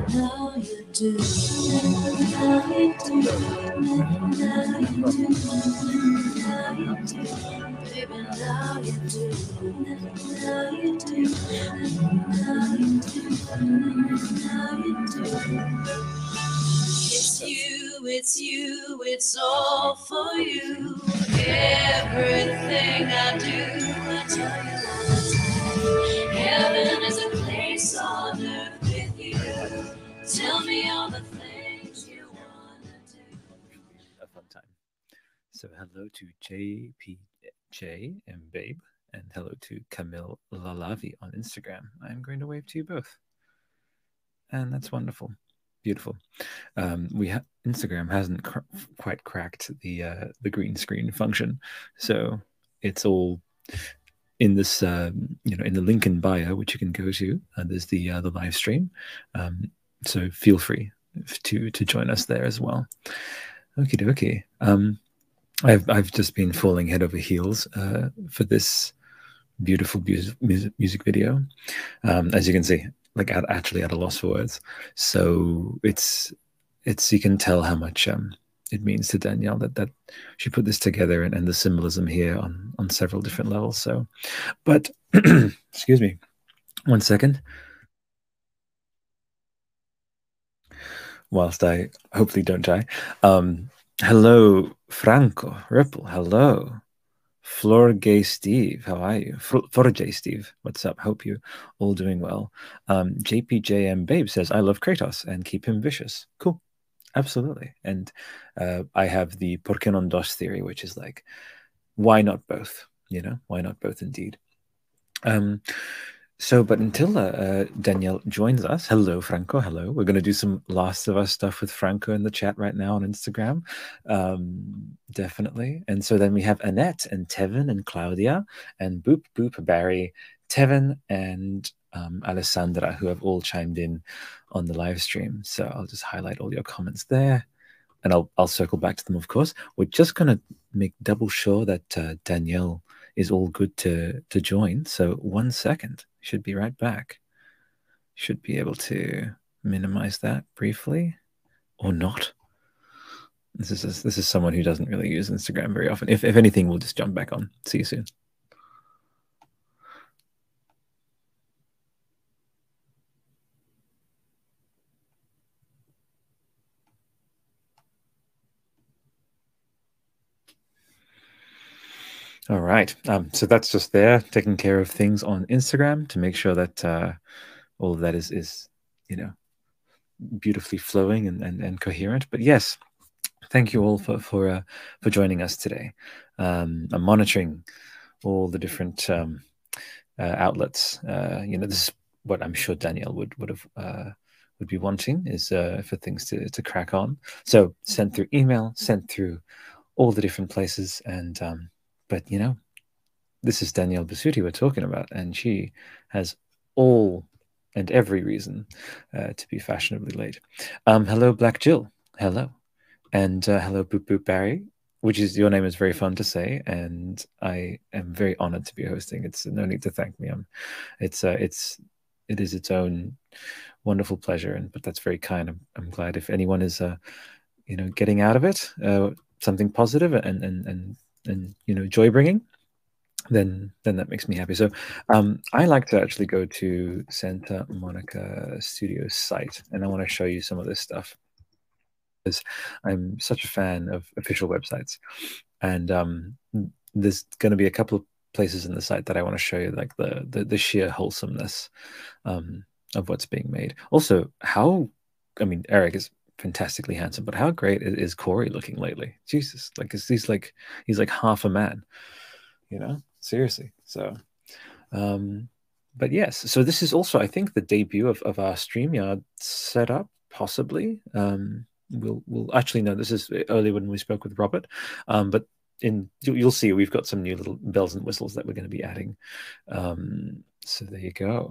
Now you do. Now you do. Now you do. Now you do. Baby, now you do. Now you do. Now you do. Now you do. It's you, it's all for you. Everything I do, I tell you all the time. Heaven is a place on earth with you. Tell me all the things you want to do. A fun time. So hello to JPJ and Babe, and hello to Camille Lalavi on Instagram. I'm going to wave to you both, and that's wonderful, beautiful. Instagram hasn't quite cracked the green screen function, so it's all in this in the link in bio, which you can go to. There's the live stream, so feel free to join us there as well. Okie dokie. I've just been falling head over heels for this beautiful music video. As you can see, like actually at a loss for words. So it's you can tell how much it means to Danielle that she put this together, and the symbolism here on several different levels. So, but excuse me, 1 second. Whilst I hopefully don't die. Hello, Franco Ripple. Hello, Florgay Steve. How are you? Florgay Steve. What's up? Hope you all doing well. JPJM Babe says, I love Kratos and keep him vicious. Cool. Absolutely. And I have the por qué non dos theory, which is like, why not both? You know, why not both indeed? So, but until Danielle joins us, hello, Franco, hello. We're going to do some Last of Us stuff with Franco in the chat right now on Instagram, definitely. And so then we have Annette and Tevin and Claudia and Boop Boop Barry, Tevin and Alessandra, who have all chimed in on the live stream. So I'll just highlight all your comments there, and I'll circle back to them, of course. We're just going to make double sure that Danielle is all good to join. So 1 second. Should be right back. Should be able to minimize that briefly, or not. This is someone who doesn't really use Instagram very often. If anything, we'll just jump back on. See you soon. All right. So that's just there, taking care of things on Instagram to make sure that all of that is beautifully flowing and coherent. But yes, thank you all for joining us today. I'm monitoring all the different outlets. This is what I'm sure Danielle would be wanting, is for things to crack on. So sent through email, sent through all the different places, and but this is Danielle Bisutti we're talking about, and she has all and every reason to be fashionably late. Hello, Black Jill. Hello. And hello, Boop Boop Barry, which is, your name is very fun to say, and I am very honored to be hosting. It's no need to thank me. It is its own wonderful pleasure, but that's very kind. I'm glad if anyone is getting out of it something positive and joy bringing, then that makes me happy. So I like to actually go to Santa Monica Studios site, and I want to show you some of this stuff, because I'm such a fan of official websites, and there's going to be a couple of places in the site that I want to show you, like the sheer wholesomeness of what's being made. Also, Eric is fantastically handsome, but how great is Corey looking lately? Jesus, he's like half a man, seriously. So but yes, so this is also, I think, the debut of our StreamYard setup, possibly. We'll actually know, this is early when we spoke with Robert, but you'll see we've got some new little bells and whistles that we're going to be adding. So there you go.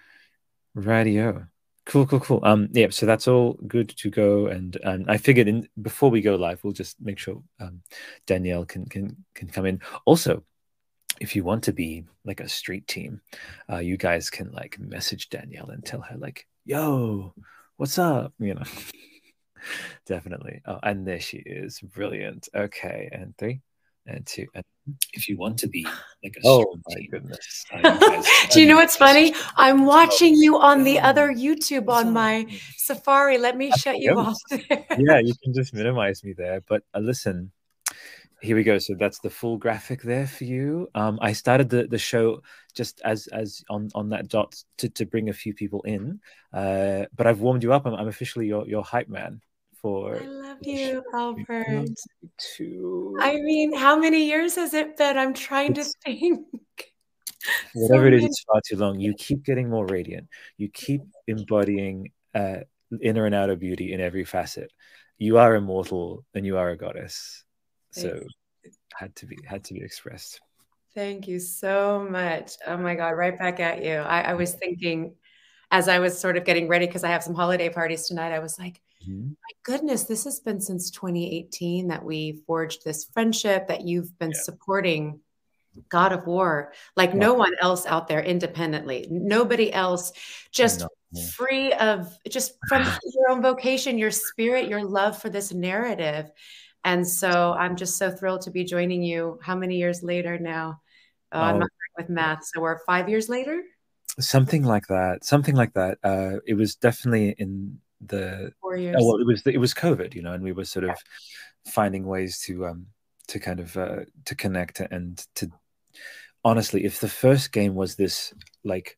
Radio. Cool. Yeah, so that's all good to go, and I figured before we go live, we'll just make sure Danielle can come in. Also, if you want to be like a street team, you guys can like message Danielle and tell her like, yo, what's up? You know, definitely. Oh, and there she is. Brilliant. Okay, and three, and two, and If you want to be like a oh strong my team. goodness. Do you know what's funny? I'm watching you on the God. other YouTube on my Safari. Let me shut you off there. Yeah, you can just minimize me there. But listen, here we go. So that's the full graphic there for you. I started the show just as on that dot to bring a few people in. But I've warmed you up. I'm officially your hype man for. I love you, Albert. Two. I mean, how many years has it been? I'm trying to think. Whatever it is, it's far too long. You keep getting more radiant. You keep embodying inner and outer beauty in every facet. You are immortal and you are a goddess. So it had to be expressed. Thank you so much. Oh my God, right back at you. I was thinking as I was sort of getting ready, because I have some holiday parties tonight, I was like, my goodness, this has been since 2018 that we forged this friendship, that you've been supporting God of War like no one else out there independently. Nobody else, just free of, just from your own vocation, your spirit, your love for this narrative. And so I'm just so thrilled to be joining you. How many years later now? I'm not great with math. So we're 5 years later? Something like that. Something like that. It was definitely in the 4 years. Well, it was COVID, you know, and we were sort of finding ways to kind of to connect and to honestly, if the first game was this like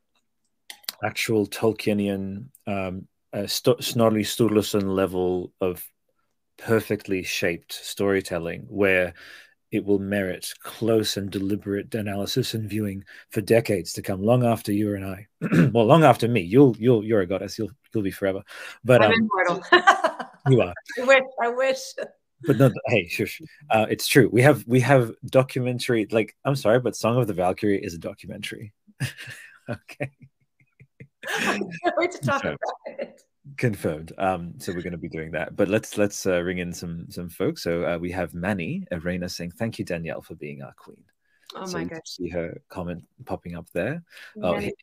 actual Tolkienian Snorri Sturluson level of perfectly shaped storytelling where it will merit close and deliberate analysis and viewing for decades to come, long after you and I. Well, long after me. You're a goddess. You'll be forever. But I'm immortal. You are. I wish. But no, hey, shush. It's true. We have documentary. Like, I'm sorry, but Song of the Valkyrie is a documentary. Okay. I can't wait to talk about it. Confirmed. So we're going to be doing that. But let's ring in some folks. So we have Manny Arena saying, "Thank you, Danielle, for being our queen." Oh so my you gosh. can see her comment popping up there. Manny,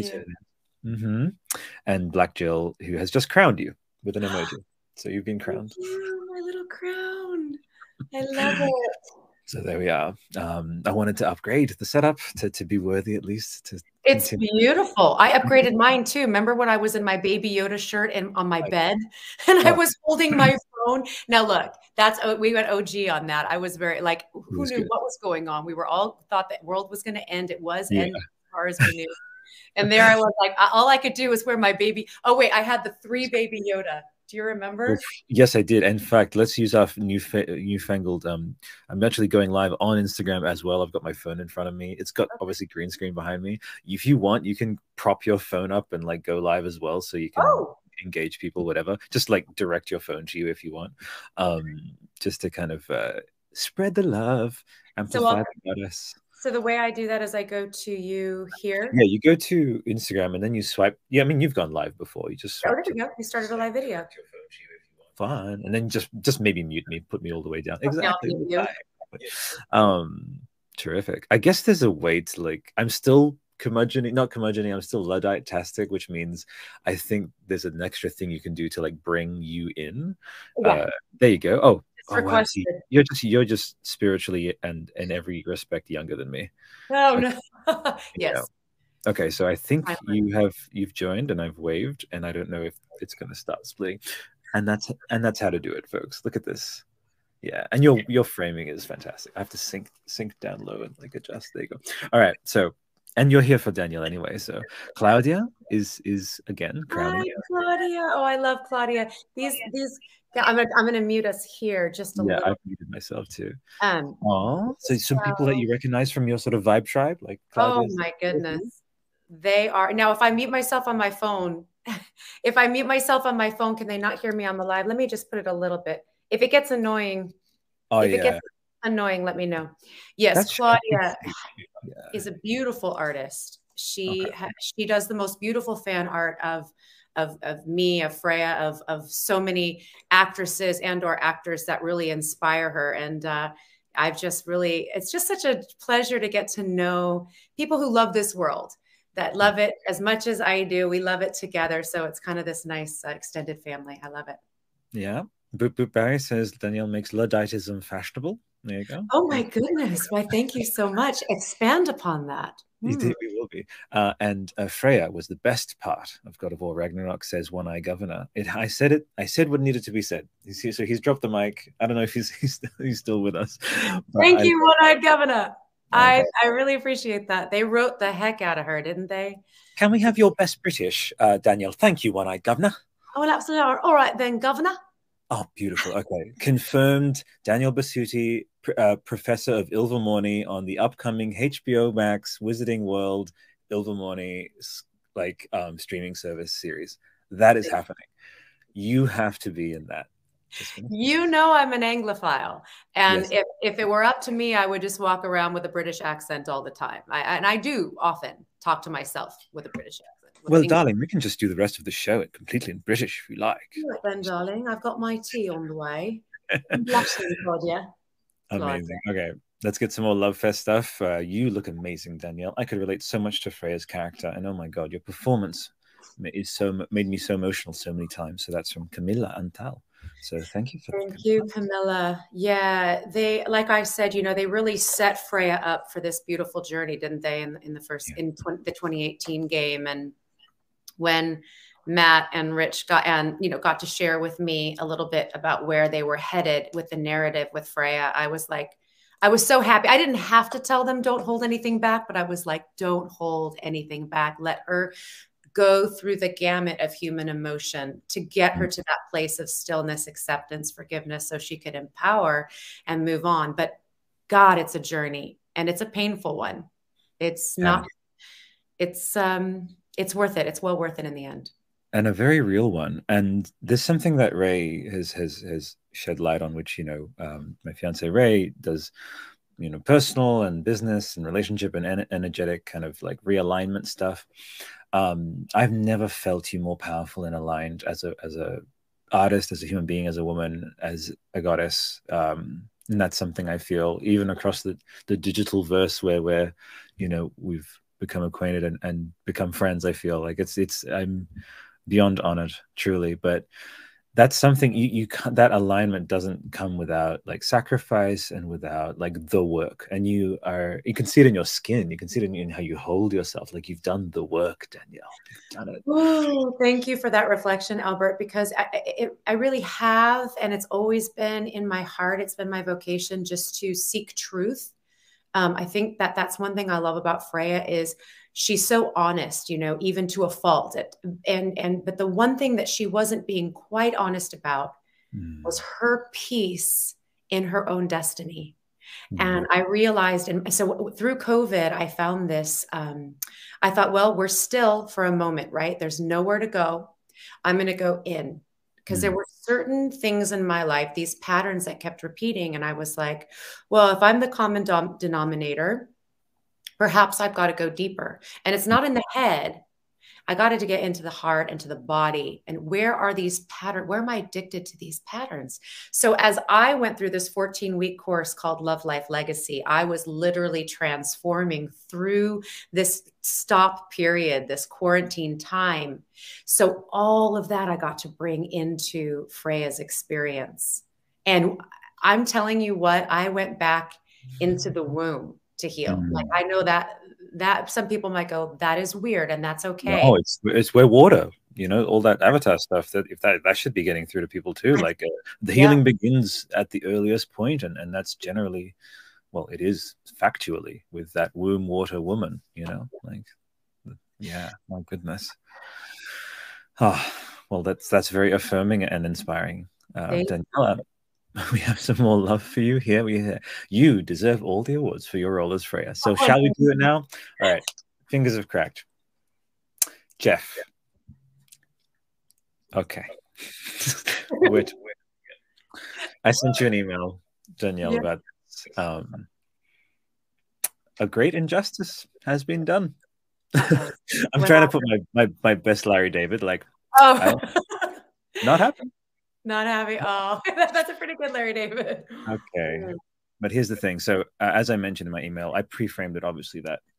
And Black Jill, who has just crowned you with an emoji. So you've been crowned. Thank you, my little crown. I love it. So there we are. I wanted to upgrade the setup to be worthy, at least. It's beautiful. I upgraded mine too. Remember when I was in my Baby Yoda shirt and on my bed, and I was holding my phone? Now look, we went OG on that. I was very like, who knew what was going on? We were all thought that world was going to end. It was end as far as we knew. And there I was like, all I could do was wear my baby. Oh wait, I had the 3 Baby Yoda. Do you remember? Yes, I did. In fact, let's use our newfangled. I'm actually going live on Instagram as well. I've got my phone in front of me. It's got obviously green screen behind me. If you want, you can prop your phone up and like go live as well, so you can engage people, whatever. Just like direct your phone to you if you want, just to kind of spread the love, amplify the goddess. So the way I do that is I go to you here. Yeah, you go to Instagram and then you swipe. Yeah, I mean, you've gone live before. You just there we go. You started a live video. Fine, and then just maybe mute me, put me all the way down. Exactly. Terrific. I guess there's a way to like. I'm still not curmudgeoning. I'm still Luddite-tastic, which means I think there's an extra thing you can do to like bring you in. There you go. Oh. Wow. You're just spiritually and in every respect younger than me. Oh no. Yes. Okay, so I think you've joined and I've waved, and I don't know if it's going to start splitting, and that's how to do it, folks. Look at this. Yeah, and your framing is fantastic. I have to sink down low and like adjust. There you go. All right, so. And you're here for Danielle anyway. So Claudia is again crowning. Hi, Claudia. Oh, I love Claudia. These. Yeah, I'm gonna mute us here just a little. Yeah, I've muted myself too. So some people that you recognize from your sort of vibe tribe, like Claudia's. Oh my goodness, they are. Now, if I mute myself on my phone, can they not hear me on the live? Let me just put it a little bit. If it gets annoying, let me know. Yes, Claudia is a beautiful artist. She does the most beautiful fan art of me, of Freya, of so many actresses and/or actors that really inspire her. And it's just such a pleasure to get to know people who love this world, that love it as much as I do. We love it together. So it's kind of this nice extended family. I love it. Yeah. Boop Boop Barry says Danielle makes Ludditism fashionable. There you go. Oh my goodness. Why, thank you so much. Expand upon that. You did, we will be. And Freya was the best part of God of War Ragnarok, says One Eye Governor. I said what needed to be said. So he's dropped the mic. I don't know if he's still with us. Thank you, One Eye Governor. I really appreciate that. They wrote the heck out of her, didn't they? Can we have your best British, Danielle? Thank you, One Eye Governor. Oh, absolutely. All right then, Governor. Oh, beautiful. Okay. Confirmed Danielle Basutti, Professor of Ilvermorny on the upcoming HBO Max Wizarding World Ilvermorny streaming service series. That is happening. You have to be in that. You know I'm an Anglophile. And yes. if it were up to me, I would just walk around with a British accent all the time. And I do often talk to myself with a British accent. Well, darling, we can just do the rest of the show completely in British if you like. Right then, darling. I've got my tea on the way. I'm blushing, Claudia. Amazing. Okay, let's get some more Love Fest stuff. You look amazing, Danielle. I could relate so much to Freya's character. And oh my God, your performance made me so emotional so many times. So that's from Camilla Antal. So thank you. Thank you, Camilla. Yeah, they, like I said, they really set Freya up for this beautiful journey, didn't they? In the the 2018 game, and when Matt and Rich got to share with me a little bit about where they were headed with the narrative with Freya, I was so happy. I didn't have to tell them don't hold anything back, but I was like, don't hold anything back. Let her go through the gamut of human emotion to get her to that place of stillness, acceptance, forgiveness, so she could empower and move on. But God, it's a journey, and it's a painful one. It's not, it's worth it. It's well worth it in the end. And a very real one. And there's something that Ray has shed light on, which, my fiance Ray does, personal and business and relationship and energetic kind of like realignment stuff. I've never felt you more powerful and aligned as a artist, as a human being, as a woman, as a goddess. And that's something I feel even across the digital verse where we've become acquainted and become friends. I feel like I'm beyond honored, truly. But that's something you can't, that alignment doesn't come without like sacrifice and without like the work. And you can see it in your skin. You can see it in how you hold yourself. Like you've done the work, Danielle. You've done it. Ooh, thank you for that reflection, Albert, because I really have. And it's always been in my heart. It's been my vocation just to seek truth. I think that's one thing I love about Freya is she's so honest, even to a fault. But the one thing that she wasn't being quite honest about was her peace in her own destiny. And I realized, and so through COVID, I found this, I thought, well, we're still for a moment, right? There's nowhere to go. I'm going to go in. Because there were certain things in my life, these patterns that kept repeating. And I was like, well, if I'm the common denominator, perhaps I've got to go deeper. And it's not in the head. I got to get into the heart and to the body. And where are these patterns? Where am I addicted to these patterns? So as I went through this 14-week course called Love, Life, Legacy, I was literally transforming through this stop period, this quarantine time. So all of that I got to bring into Freya's experience. And I'm telling you what, I went back into the womb to heal. Like I know that some people might go, that is weird, and that's okay. No, it's where water, all that Avatar stuff, that should be getting through to people too. Like the healing begins at the earliest point, and that's generally, well, it is factually with that womb water woman, like, yeah, my goodness. Oh, well, that's very affirming and inspiring. Daniela, we have some more love for you here. You deserve all the awards for your role as Freya. So shall we do it now? All right. Fingers have cracked. Jeff. Okay. Wait. I sent you an email, Danielle, about this. A great injustice has been done. I'm trying to put my best Larry David, like, not happen. Not having, that's a pretty good Larry David. Okay. But here's the thing. So as I mentioned in my email, I pre-framed it, obviously, that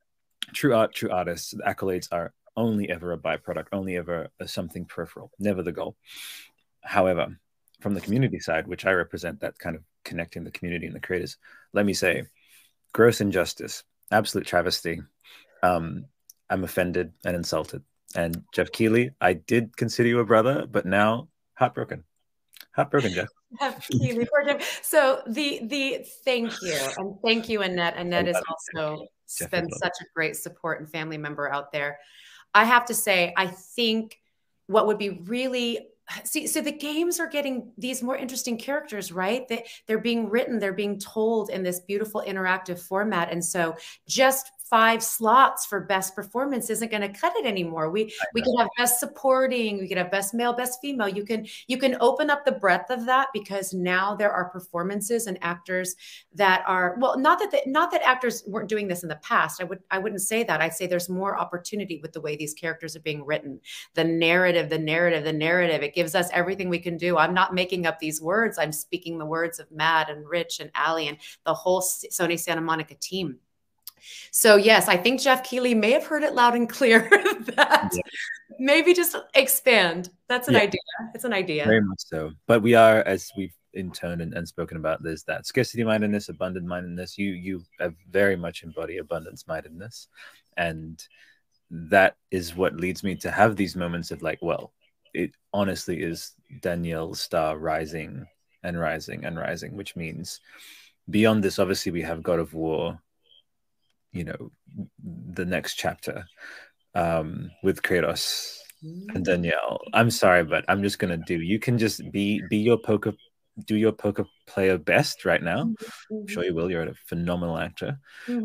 true art, true artists, the accolades are only ever a byproduct, only ever something peripheral, never the goal. However, from the community side, which I represent, that kind of connecting the community and the creators, let me say, gross injustice, absolute travesty. I'm offended and insulted. And Jeff Keighley, I did consider you a brother, but now heartbroken. Heartbroken, Jeff. Keighley, so the thank you, and thank you, Annette. Annette is also been such a great support and family member out there. I have to say, I think what would be really so the games are getting these more interesting characters, right? They're being written, they're being told in this beautiful interactive format, and so just 5 slots for best performance isn't going to cut it anymore. We can have best supporting, we can have best male, best female. You can open up the breadth of that, because now there are performances and actors that are, well, not that actors weren't doing this in the past. I wouldn't say that. I'd say there's more opportunity with the way these characters are being written. The narrative. It gives us everything we can do. I'm not making up these words. I'm speaking the words of Matt and Rich and Ali and the whole Sony Santa Monica team. So yes, I think Jeff Keighley may have heard it loud and clear that maybe just expand. That's an idea. It's an idea. Very much so. But we are, as we've in turn and spoken about, there's that scarcity mindedness, abundant mindedness. You very much embody abundance mindedness. And that is what leads me to have these moments of like, well, it honestly is Danielle's star rising and rising and rising, which means beyond this, obviously we have God of War, you know, the next chapter with Kratos and Danielle. I'm sorry, but I'm just gonna you can just be your poker, do your poker player best right now. I'm sure you will. You're a phenomenal actor.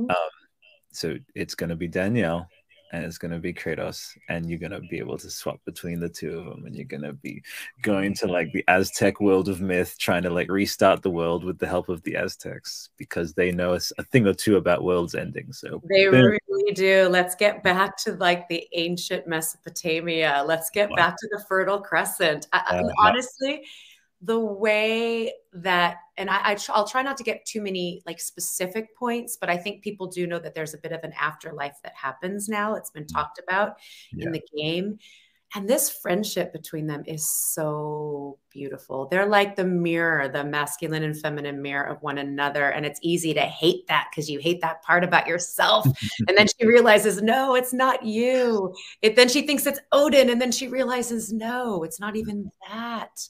So it's gonna be Danielle and it's gonna be Kratos, and you're gonna be able to swap between the two of them, and you're gonna be going to like the Aztec world of myth, trying to like restart the world with the help of the Aztecs, because they know a thing or two about worlds ending. So they really do. Let's get back to like the ancient Mesopotamia. Let's get back to the Fertile Crescent. Honestly, the way that, and I'll try not to get too many like specific points, but I think people do know that there's a bit of an afterlife that happens now. It's been talked about in the game. And this friendship between them is so beautiful. They're like the mirror, the masculine and feminine mirror of one another. And it's easy to hate that because you hate that part about yourself. And then she realizes, no, it's not you. Then she thinks it's Odin. And then she realizes, no, it's not even that.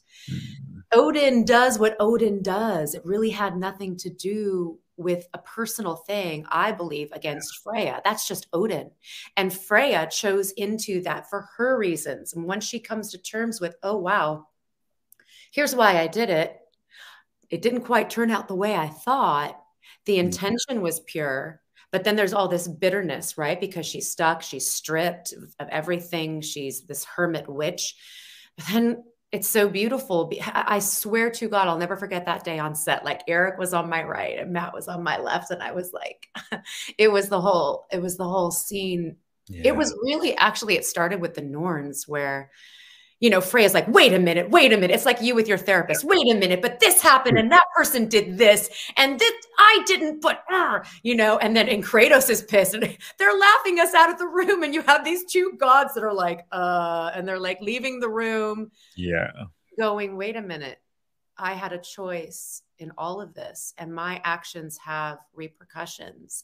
Odin does what Odin does. It really had nothing to do with a personal thing, I believe, against Freya. That's just Odin. And Freya chose into that for her reasons. And once she comes to terms with, oh, wow, here's why I did it. It didn't quite turn out the way I thought. The intention was pure, but then there's all this bitterness, right? Because she's stuck, she's stripped of everything. She's this hermit witch. But then it's so beautiful. I swear to God, I'll never forget that day on set. Like Eric was on my right and Matt was on my left. And I was like, it was the whole scene. Yeah. It was really, actually, it started with the Norns where, you know, Freya's like, wait a minute. It's like you with your therapist. Wait a minute, but this happened and that person did this and this I didn't, but you know, and then Kratos is pissed and they're laughing us out of the room. And you have these two gods that are like, and they're like leaving the room. Yeah. Going, wait a minute. I had a choice in all of this and my actions have repercussions.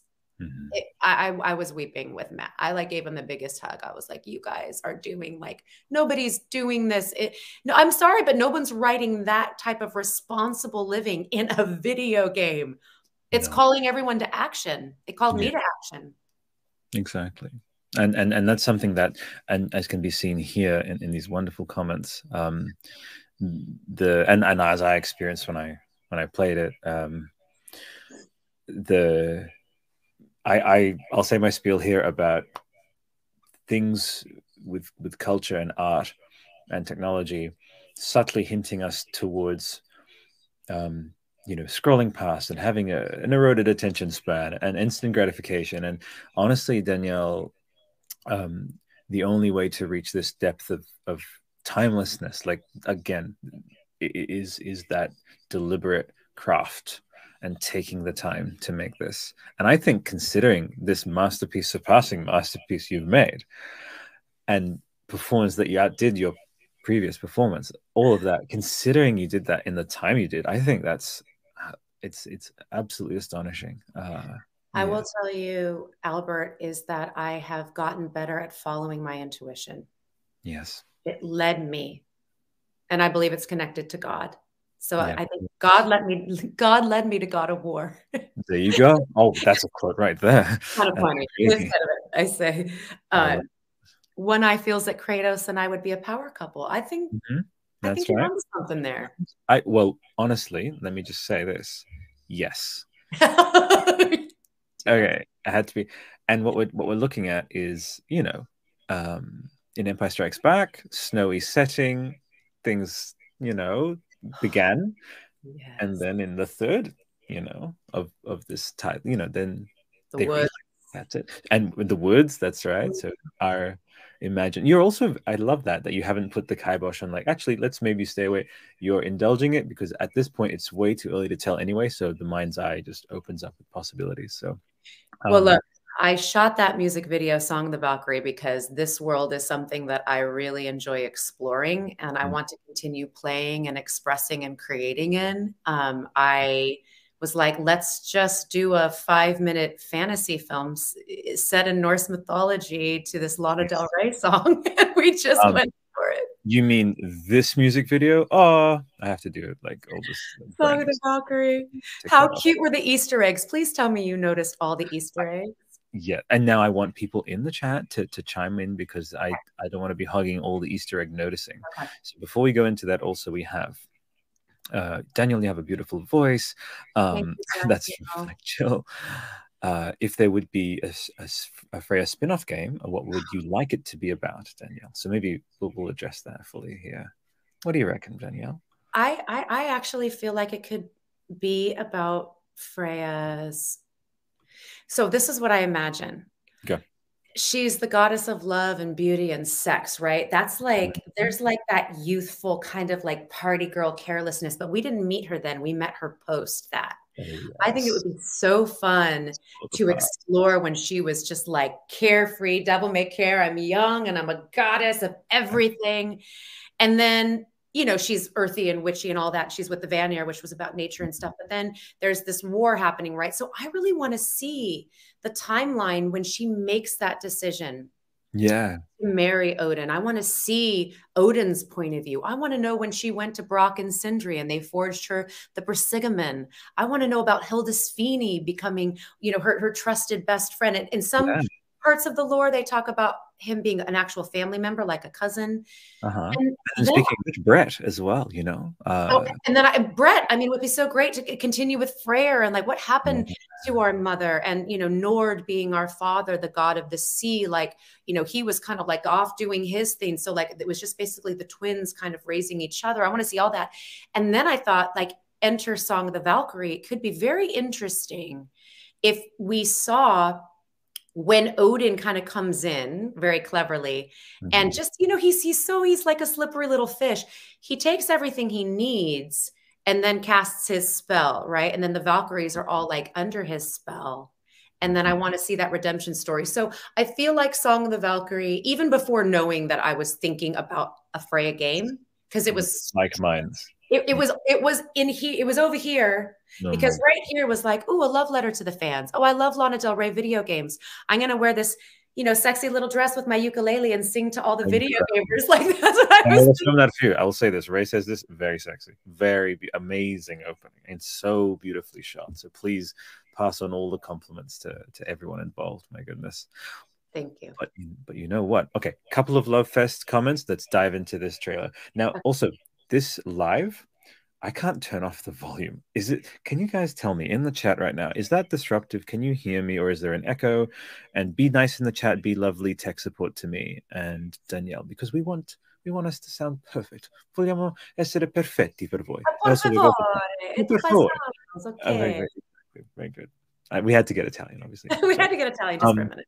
I was weeping with Matt. I like gave him the biggest hug. I was like, you guys are doing like, nobody's doing this. No, I'm sorry, but no one's writing that type of responsible living in a video game. It's calling everyone to action. It called me to action. Exactly. And that's something that, and as can be seen here in these wonderful comments, and as I experienced when I played it, I'll say my spiel here about things with culture and art and technology subtly hinting us towards you know, scrolling past and having an eroded attention span and instant gratification. And honestly, Danielle, the only way to reach this depth of timelessness, like again, is that deliberate craft and taking the time to make this. And I think considering this masterpiece, surpassing masterpiece you've made, and performance that you outdid your previous performance, all of that, considering you did that in the time you did, I think that's it's absolutely astonishing. I will tell you, Albert, is that I have gotten better at following my intuition. Yes. It led me, and I believe it's connected to God. So I think God led me to God of War. There you go. Oh, that's a quote right there. Kind of funny. I say, One Eye feels that Kratos and I would be a power couple. I think That's you're right. onto something there. Well, honestly, let me just say this. Yes. Okay, it had to be. And what we're looking at is, you know, in Empire Strikes Back, snowy setting, things, you know, began. Yes. And then in the third, you know, of this type, you know, then the woods. That's it. And with the woods, that's right. So you're also, I love that you haven't put the kibosh on, like, actually, let's maybe stay away. You're indulging it because at this point it's way too early to tell anyway. So the mind's eye just opens up with possibilities. So, well, look, I shot that music video, Song of the Valkyrie, because this world is something that I really enjoy exploring, and I want to continue playing and expressing and creating in. I was like, let's just do a 5-minute fantasy film set in Norse mythology to this Lana Del Rey song. And we just went for it. You mean this music video? Oh, I have to do it. Like all this. Song of the Valkyrie. How cute were the Easter eggs? Please tell me you noticed all the Easter eggs. Yeah. And now I want people in the chat to chime in, because I don't want to be hugging all the Easter egg noticing. Okay. So before we go into that, also we have Daniel, you have a beautiful voice. That's like chill. If there would be a Freya spin-off game, what would you like it to be about, Danielle? So maybe we'll address that fully here. What do you reckon, Danielle? I actually feel like it could be about Freya's. So this is what I imagine. Okay. She's the goddess of love and beauty and sex, right? That's like, there's like that youthful kind of like party girl carelessness, but we didn't meet her then. We met her post that. Yes. I think it would be so fun to explore when she was just like carefree, devil may care. I'm young and I'm a goddess of everything. And then, you know, she's earthy and witchy and all that. She's with the Vanir, which was about nature and stuff. But then there's this war happening, right? So I really want to see the timeline when she makes that decision. Yeah. To marry Odin. I want to see Odin's point of view. I want to know when she went to Brock and Sindri and they forged her the Brisingamen. I want to know about Hildisvíni becoming, you know, her trusted best friend. And in some parts of the lore, they talk about him being an actual family member, like a cousin. And speaking of Brett as well, you know. And then Brett, I mean, it would be so great to continue with Freyr and like what happened to our mother, and, you know, Nord being our father, the god of the sea, like, you know, he was kind of like off doing his thing. So like, it was just basically the twins kind of raising each other. I want to see all that. And then I thought, like, enter Song of the Valkyrie. It could be very interesting if we saw when Odin kind of comes in very cleverly and just, you know, he's like a slippery little fish. He takes everything he needs and then casts his spell, right? And then the Valkyries are all like under his spell. And then I want to see that redemption story. So I feel like Song of the Valkyrie, even before knowing that I was thinking about a Freya game, because it was like mine. It was in here. It was over here because right here was like, oh, a love letter to the fans. Oh, I love Lana Del Rey video games. I'm going to wear this, you know, sexy little dress with my ukulele and sing to all the video gamers. Like, that's what I was from that too. I will say this. Ray says this, very sexy, very amazing opening and so beautifully shot. So please pass on all the compliments to everyone involved. My goodness. Thank you. But you know what? Okay. Couple of Love Fest comments. Let's dive into this trailer. Now, also, this live, I can't turn off the volume. Is it? Can you guys tell me in the chat right now? Is that disruptive? Can you hear me, or is there an echo? And be nice in the chat. Be lovely. Tech support to me and Danielle, because we want us to sound perfect. Vogliamo essere perfetti per voi. Per favore. Okay. Very good. We had to get Italian, obviously. We had to get Italian just for a minute.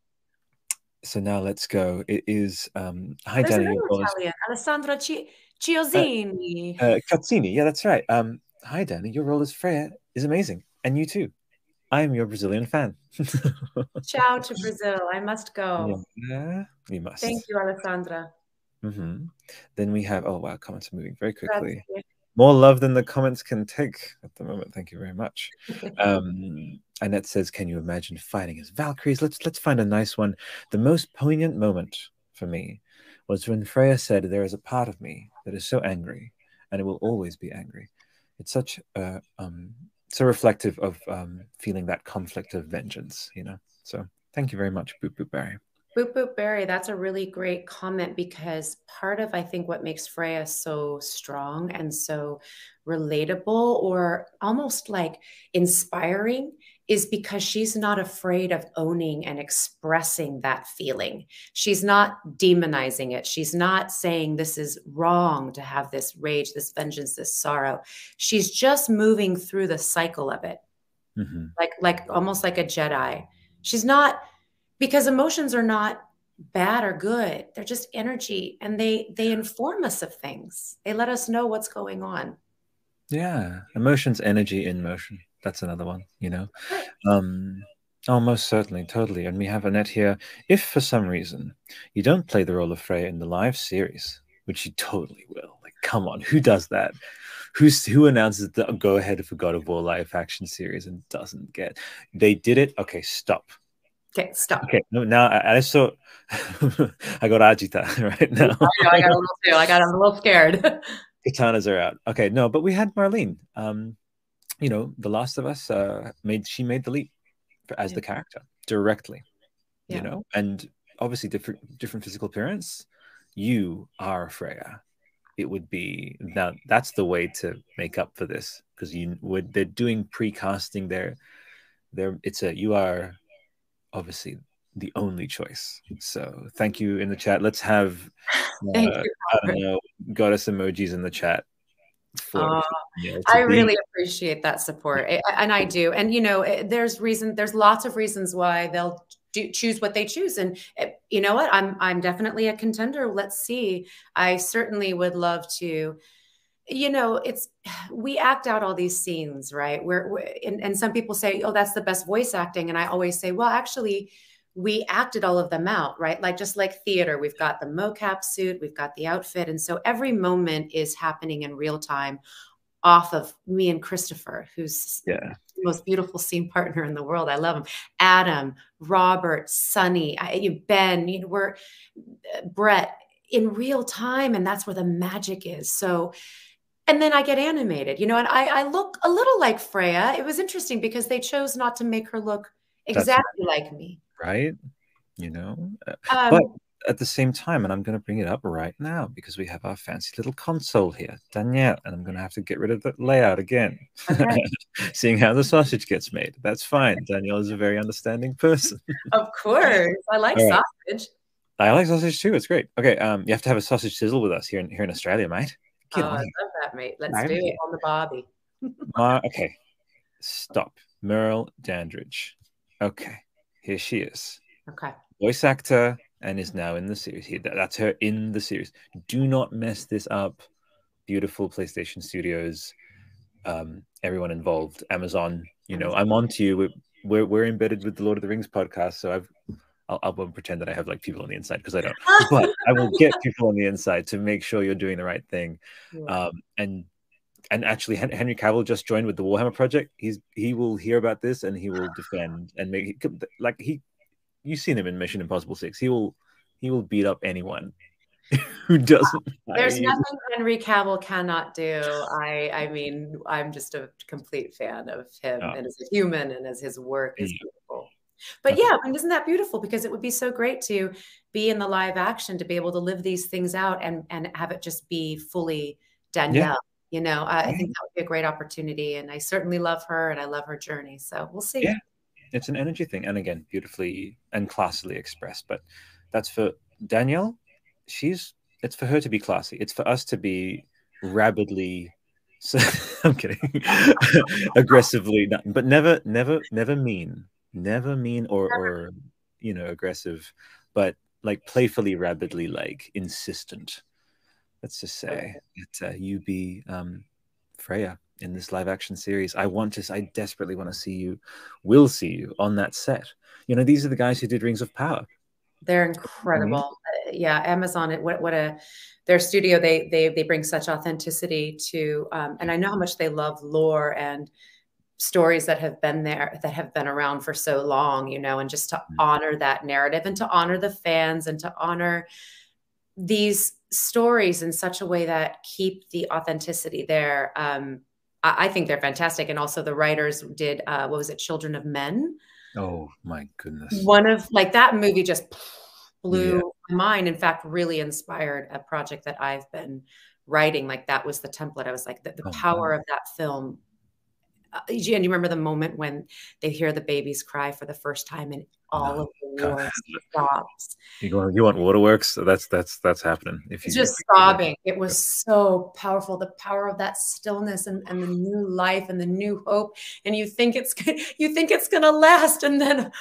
So now let's go. It is hi, There's Danielle. Italian. Alessandro Ciosini. Cazzini. Yeah, that's right. Hi, Danny. Your role as Freya is amazing. And you too. I am your Brazilian fan. Ciao to Brazil. I must go. Yeah, you must. Thank you, Alessandra. Then we have, oh wow, comments are moving very quickly. Grazie. More love than the comments can take at the moment. Thank you very much. Annette says, can you imagine fighting as Valkyries? Let's find a nice one. The most poignant moment for me was when Freya said, there is a part of me that is so angry and it will always be angry. It's such so reflective of feeling that conflict of vengeance, you know. So thank you very much, Boop Boop Barry. Boop Boop Berry, that's a really great comment, because part of, I think, what makes Freya so strong and so relatable, or almost like inspiring, is because she's not afraid of owning and expressing that feeling. She's not demonizing it. She's not saying this is wrong to have this rage, this vengeance, this sorrow. She's just moving through the cycle of it, like almost like a Jedi. She's not, because emotions are not bad or good. They're just energy, and they inform us of things. They let us know what's going on. Yeah, emotions, energy in motion. That's another one, you know. Oh, most certainly, totally. And we have Annette here. If for some reason you don't play the role of Freya in the live series, which you totally will, like, come on, who does that? Who announces the go ahead for God of War live action series and doesn't get? They did it. Okay, stop. Okay, stop. Okay, no, now I saw. I got agita right now. I got a little too. I got a little scared. Katanas are out. Okay, no, but we had Marlene. You know, The Last of Us made the leap as the character directly. You know, and obviously different physical appearance. You are Freya. It would be now. That's the way to make up for this, because they're doing pre-casting there. You are obviously the only choice. So thank you in the chat. Let's have Thank you, I don't know, goddess emojis in the chat. I really appreciate that support, and I do. And you know, there's lots of reasons why they'll choose what they choose. And you know what? I'm definitely a contender. Let's see. I certainly would love to. You know, we act out all these scenes, right? And some people say, oh, that's the best voice acting. And I always say, well, actually, we acted all of them out, right? Like, just like theater, we've got the mocap suit, we've got the outfit. And so every moment is happening in real time off of me and Christopher, who's the most beautiful scene partner in the world. I love him. Adam, Robert, Sunny, Ben, you know, we're Brett in real time. And that's where the magic is. So, and then I get animated, you know, and I look a little like Freya. It was interesting because they chose not to make her look exactly like me. Right. You know, but at the same time, and I'm going to bring it up right now because we have our fancy little console here, Danielle, and I'm going to have to get rid of the layout again. Okay. Seeing how the sausage gets made. That's fine. Danielle is a very understanding person. Of course. I like sausage. I like sausage too. It's great. Okay. You have to have a sausage sizzle with us here in Australia, mate. I love that, mate. Let's do it on the Bobby. Okay. Stop. Merle Dandridge. Okay. Here she is. Okay. Voice actor, and is now in the series. That's her in the series. Do not mess this up. Beautiful PlayStation Studios. Everyone involved. Amazon. You know, I'm on to you. We're embedded with the Lord of the Rings podcast, so I won't pretend that I have like people on the inside, because I don't. But I will get people on the inside to make sure you're doing the right thing. Yeah. And actually, Henry Cavill just joined with the Warhammer Project. He will hear about this and he will defend and make like you've seen him in Mission Impossible 6. He will beat up anyone who doesn't. There's nothing Henry Cavill cannot do. I mean, I'm just a complete fan of him and as a human, and as his work is beautiful. But yeah, I mean, isn't that beautiful? Because it would be so great to be in the live action, to be able to live these things out and have it just be fully Danielle. Yeah. You know, I think that would be a great opportunity. And I certainly love her, and I love her journey. So we'll see. Yeah, it's an energy thing. And again, beautifully and classily expressed. But that's for Danielle. It's for her to be classy. It's for us to be rabidly. I'm kidding. Aggressively, but never mean. Never mean or you know, aggressive, but like playfully, rabidly, like insistent. Let's just say that you be Freya in this live action series. I desperately want to see you, will see you on that set. You know, these are the guys who did Rings of Power. They're incredible. Yeah, Amazon, their studio, they bring such authenticity to, and I know how much they love lore and stories that have been there, that have been around for so long, you know, and just to honor that narrative and to honor the fans and to honor these stories in such a way that keep the authenticity there. I think they're fantastic. And also the writers did, what was it? Children of Men. Oh my goodness. One of that movie just blew my mind. In fact, really inspired a project that I've been writing. Like that was the template. I was like, the power of that film. And you remember the moment when they hear the babies cry for the first time and all of the war stops. You want Waterworks? That's happening. If you just sobbing. It was so powerful. The power of that stillness and the new life and the new hope. And you think it's gonna last, and then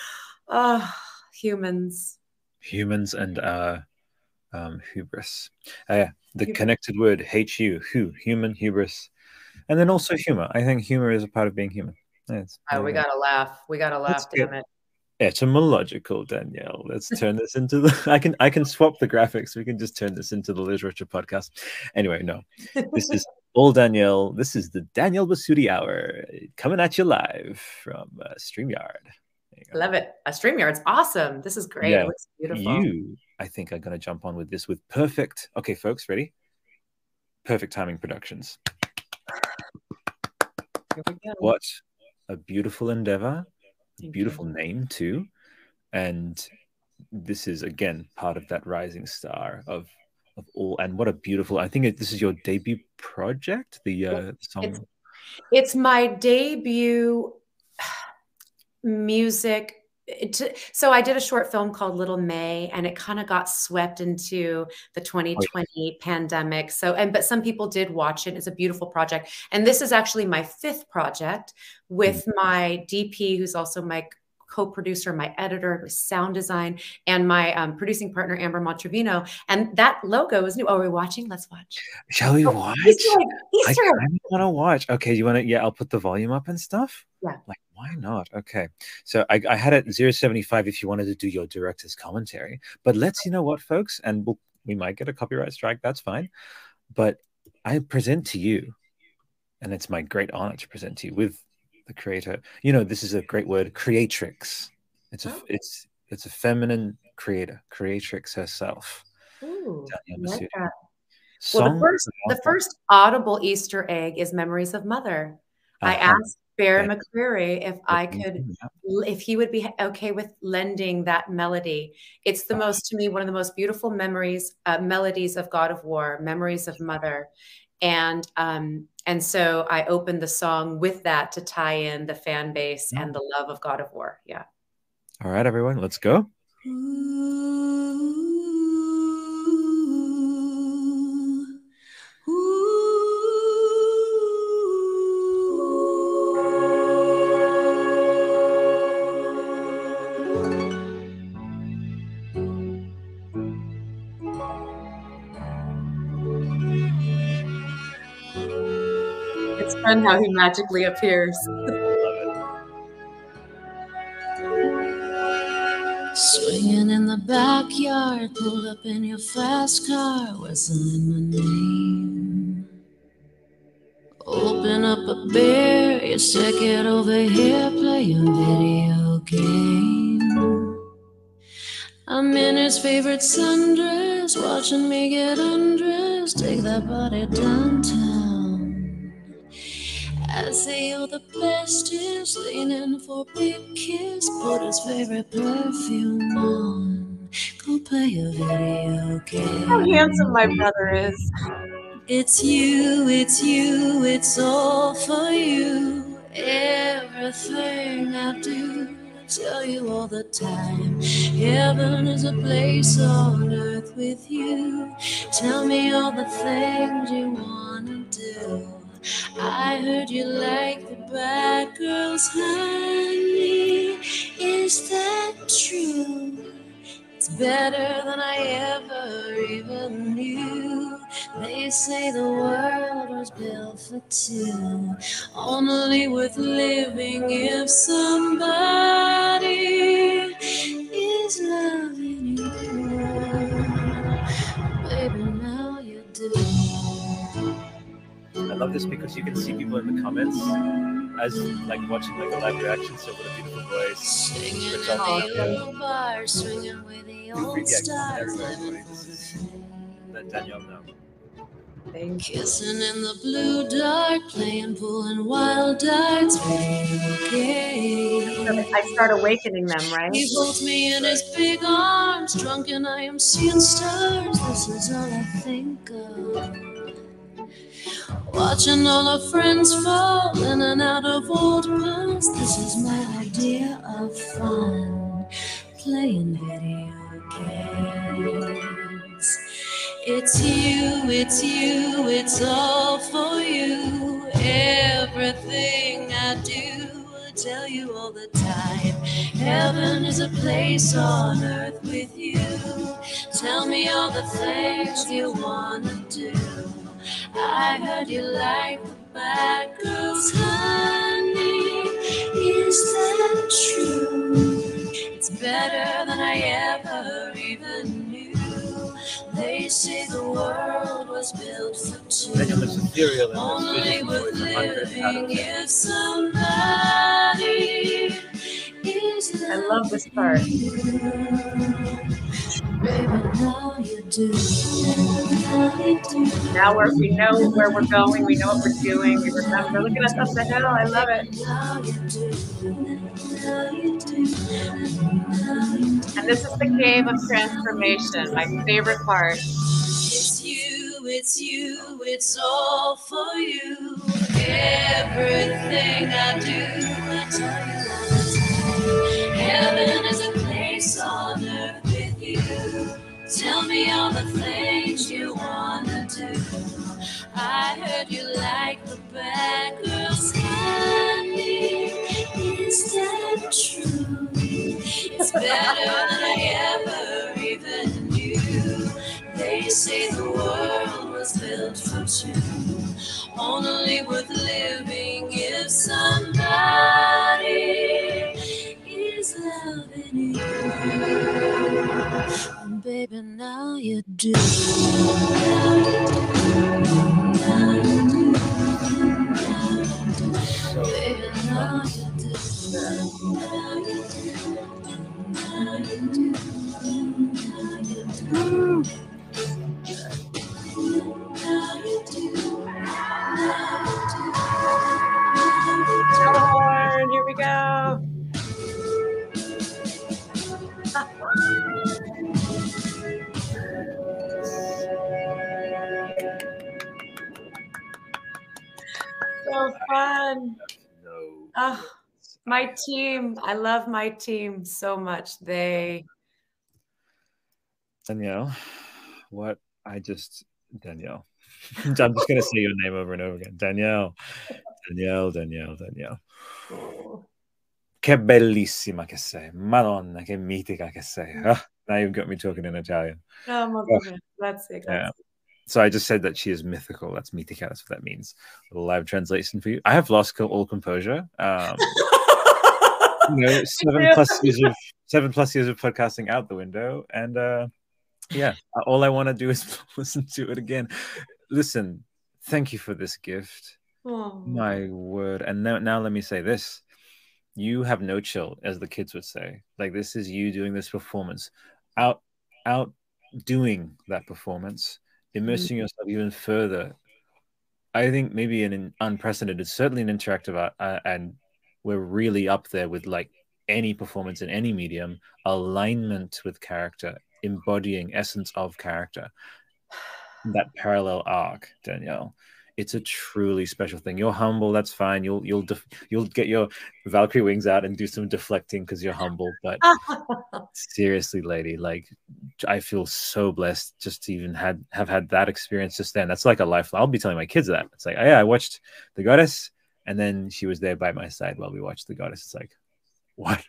humans and hubris. The connected word HU, human, hubris. And then also humor. I think humor is a part of being human. We gotta laugh. We gotta laugh, damn it. Etymological, Danielle. Let's turn this into the I can swap the graphics. We can just turn this into the literature podcast. Anyway, no. This is all Danielle. This is the Danielle Basudi Hour coming at you live from StreamYard. Love it. StreamYard's awesome. This is great. Yeah, it looks beautiful. I think I'm gonna jump on with this with perfect. Okay, folks, ready? Perfect Timing Productions. What a beautiful endeavor. Beautiful name too. And this is again part of that rising star of all. And what a beautiful, I think this is your debut project, the song. It's my debut music. So I did a short film called Little May, and it kind of got swept into the 2020 pandemic. But some people did watch it. It's a beautiful project. And this is actually my 5th project with my DP, who's also my co-producer, my editor, sound design, and my producing partner, Amber Montrevino. And that logo is new. Oh, are we watching? Let's watch. Shall we watch? Easter egg. I kind of want to watch. Okay, you want to? Yeah, I'll put the volume up and stuff. Yeah. Like, why not? Okay. So I had it 075 if you wanted to do your director's commentary. But let's, you know what, folks? And we might get a copyright strike. That's fine. But I present to you, and it's my great honor to present to you with the creator. You know, this is a great word, creatrix. It's a feminine creatrix herself. Ooh, Danielle Basudi. Like well, the first audible Easter egg is Memories of Mother. I asked Bear McCreary if he would be okay with lending that melody. It's one of the most beautiful melodies of God of War, Memories of Mother. And so I opened the song with that to tie in the fan base and the love of God of War. Yeah. All right, everyone, let's go. It's fun how he magically appears. Swinging in the backyard, pulled up in your fast car, whistling my name. Open up a beer, you stick it over here, play a video game. I'm in his favorite sundress, watching me get undressed, take that body downtown. I say you're the bestest, leaning for a big kiss, put his favorite perfume on, go play a video game. How handsome my brother is. It's you, it's all for you. Everything I do, tell you all the time. Heaven is a place on earth with you. Tell me all the things you wanna do. I heard you like the bad girls, honey. Is that true? It's better than I ever even knew. They say the world was built for two, only worth living if somebody is loving you. Baby, now you do. I love this because you can see people in the comments as like watching like a live reaction. So what a beautiful voice. Singing It's in all the old bar, swinging with the old stars. Let Danielle know. Thank you. Kissing in the blue dark, playing pool and wild darts. I start awakening them, right? He holds me in his big arms, drunk and I am seeing stars. This is all I think of. Watching all our friends fall in and out of old past. This is my idea of fun, playing video games. It's you, it's you, it's all for you. Everything I do, I tell you all the time. Heaven is a place on earth with you. Tell me all the things you wanna do. I heard you like the bad girls, honey. Is that true? It's better than I ever even knew. They say the world was built for two. Danielle looks ethereal and Only with voice 100 out of living 10. if somebody is I love this part. Baby, now you do. Now we know where we're going. We know what we're doing. We remember. Look at us up the hill. I love it. And this is the cave of transformation. My favorite part. It's you, it's all for you. Everything I do, I tell you all the time. Heaven is a place on earth with you. Tell me all the things you wanna do. I heard you like the bad girls, honey. Is that true? It's better than I ever even knew. They say the world was built for two, only worth living if somebody is loving you. And baby, now you do. Baby, now you do. Horn, here we go. So fun. No. Oh, my team. I love my team so much. They. Danielle, Danielle. I'm just going to say your name over and over again. Danielle. Che bellissima che sei. Madonna, che mitica che sei. Now you've got me talking in Italian. Oh, that's it. Yeah. So I just said that she is mythical. That's mitica. That's what that means. A little live translation for you. I have lost all composure. 7+ years of podcasting out the window. And yeah, all I want to do is listen to it again. Listen, thank you for this gift. Oh. My word. And now let me say this. You have no chill, as the kids would say. Like, this is you doing this performance, outdoing that performance, immersing yourself even further. I think maybe an unprecedented, certainly an interactive art, and we're really up there with like any performance in any medium, alignment with character, embodying essence of character. That parallel arc, Danielle. It's a truly special thing. You're humble, that's fine. You'll get your Valkyrie wings out and do some deflecting because you're humble. But seriously, lady, like, I feel so blessed just to even have had that experience just then. That's like a lifeline. I'll be telling my kids that. It's like, oh, yeah, I watched The Goddess, and then she was there by my side while we watched The Goddess. It's like, what?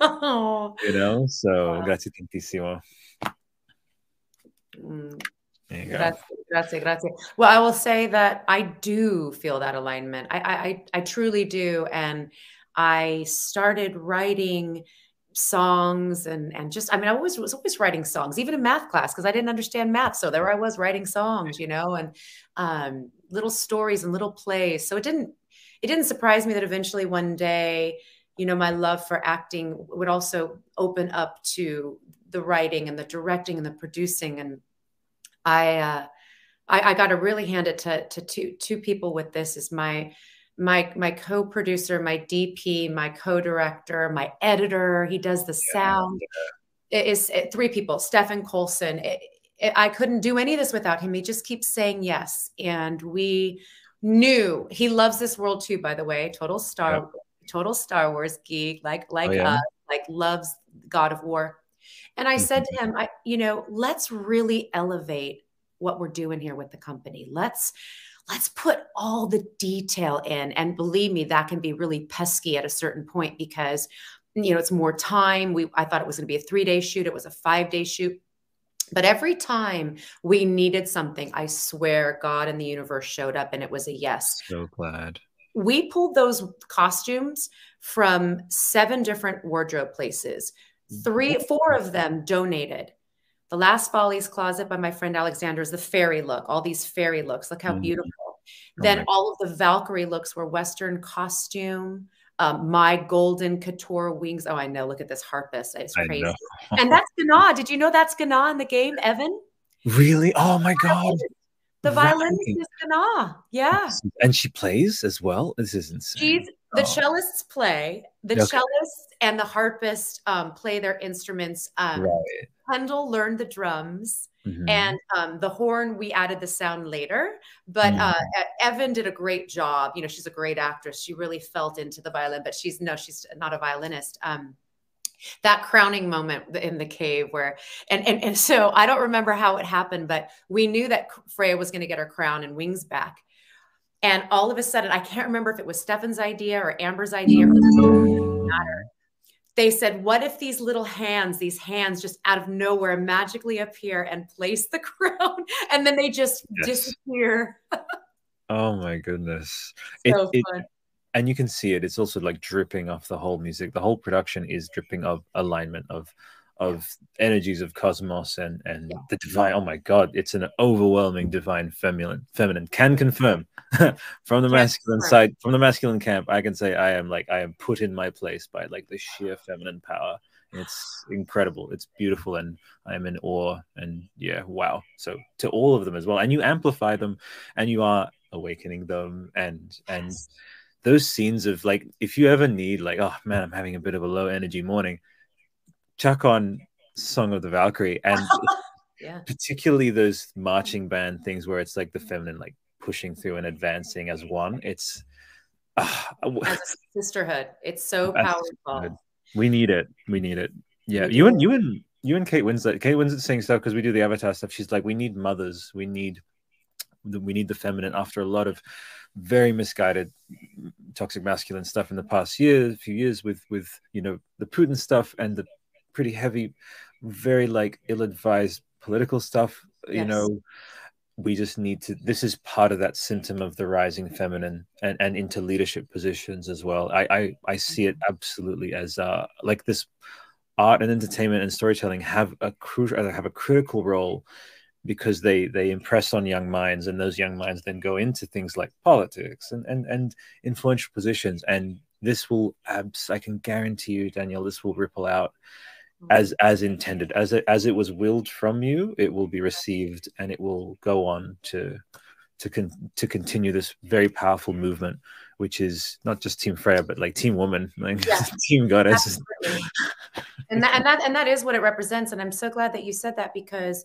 You know? So, grazie tantissimo. There you go. Grazie. Well, I will say that I do feel that alignment. I truly do. And I started writing songs and just, I mean, I was always writing songs, even in math class, because I didn't understand math. So there I was writing songs, you know, and little stories and little plays. So it didn't surprise me that eventually one day, you know, my love for acting would also open up to the writing and the directing and the producing. And I got to really hand it to two people with this. Is my co-producer, my DP, my co-director, my editor. He does the sound. It is three people. Stefan Colson. I couldn't do any of this without him. He just keeps saying yes, and we knew he loves this world too. By the way, total Star Wars geek, like us, like loves God of War. And I said to him, you know, let's really elevate what we're doing here with the company. Let's put all the detail in. And believe me, that can be really pesky at a certain point because, you know, it's more time. I thought it was going to be a 3-day shoot. It was a 5-day shoot. But every time we needed something, I swear God and the universe showed up and it was a yes. So glad. We pulled those costumes from 7 different wardrobe places. 4 of them donated. The Last Follies Closet by my friend Alexander is the fairy look, all these fairy looks. Look how beautiful. Then all of the Valkyrie looks were Western costume. My golden couture wings. Oh, I know. Look at this harpist. It's crazy. And that's Gana. Did you know that's Gana in the game, Evan? Really? Oh my God. The violinist is Gana. Yeah. And she plays as well? This is insane. The cellists play. The cellists and the harpist play their instruments. Kendall learned the drums. And the horn, we added the sound later. But Evan did a great job. You know, she's a great actress. She really felt into the violin, but she's not a violinist. That crowning moment in the cave where, and so I don't remember how it happened, but we knew that Freya was going to get her crown and wings back. And all of a sudden, I can't remember if it was Stefan's idea or Amber's idea. It doesn't matter. They said, what if these hands just out of nowhere magically appear and place the crown and then they just disappear? Oh my goodness. So fun. And you can see it. It's also like dripping off the whole music. The whole production is dripping of alignment of energies of cosmos and the divine. Oh my God, it's an overwhelming divine feminine. Can confirm from the masculine side, from the masculine camp. I can say I am put in my place by like the sheer feminine power. It's incredible. It's beautiful, and I am in awe. And yeah, wow. So to all of them as well, and you amplify them, and you are awakening them, and those scenes of like, if you ever need like, oh man, I'm having a bit of a low energy morning, chuck on Song of the Valkyrie, and particularly those marching band things where it's like the feminine like pushing through and advancing as one. It's as a sisterhood. It's so powerful. We need it. Yeah, you and Kate Winslet. Kate Winslet's saying stuff because we do the Avatar stuff. She's like, we need mothers. We need the feminine after a lot of very misguided toxic masculine stuff in the past few years with you know, the Putin stuff and the pretty heavy, very like ill-advised political stuff. You know, we just need to, this is part of that symptom of the rising feminine and into leadership positions as well. I see it absolutely as like this art and entertainment and storytelling have a critical role, because they impress on young minds, and those young minds then go into things like politics and influential positions. And this will, I can guarantee you, Danielle, this will ripple out as intended, as it was willed from you. It will be received, and it will go on to continue this very powerful movement, which is not just Team Freya, but like Team Woman, like Team Goddess. And that is what it represents. And I'm so glad that you said that, because